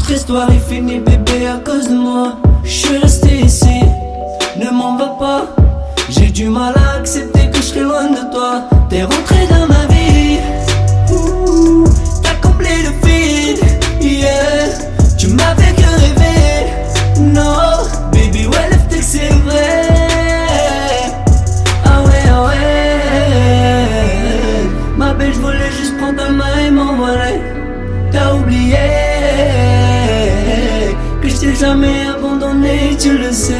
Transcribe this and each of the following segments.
Notre histoire est finie bébé à cause de moi. Je suis resté ici, ne m'en va pas. J'ai du mal à accepter que je serai loin de toi. T'es rentré dans ma vie, t'as comblé le vide, yeah. Tu m'avais que rêvé, non. Baby ouais lève que c'est vrai. Ah ouais, ma belle je voulais juste prendre ta main et m'envoler. T'as oublié que je t'ai jamais abandonné, tu le sais.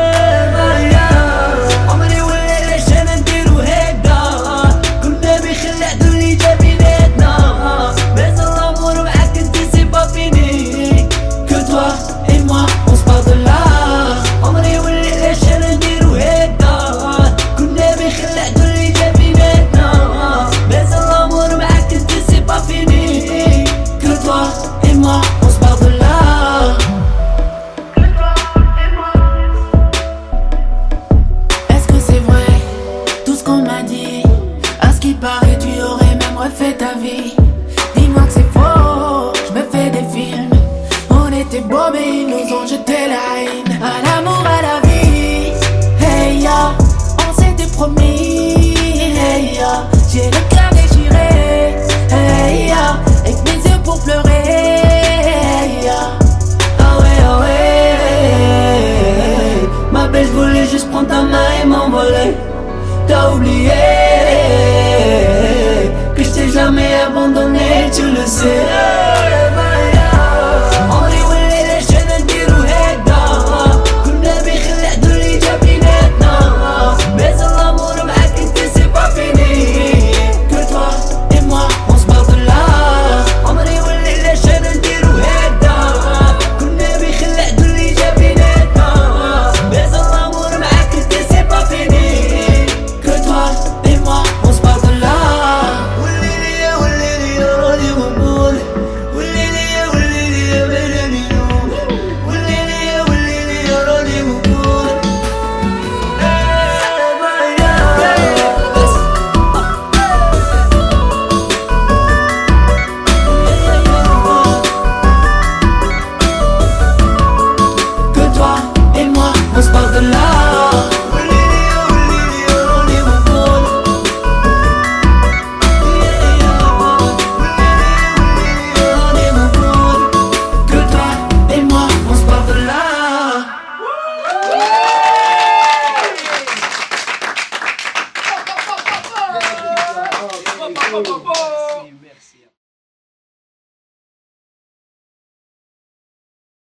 Paraît, tu aurais même refait ta vie. Dis-moi que c'est faux, je me fais des films. On était beaux mais ils nous ont jeté la haine. À l'amour, à la vie, hey ya, on s'était promis, hey ya. J'ai le cœur déchiré, hey ya, avec mes yeux pour pleurer, hey ya. Ah ouais, ma belle je voulais juste prendre ta main et m'envoler. T'as oublié que je t'ai jamais abandonné, tu le sais.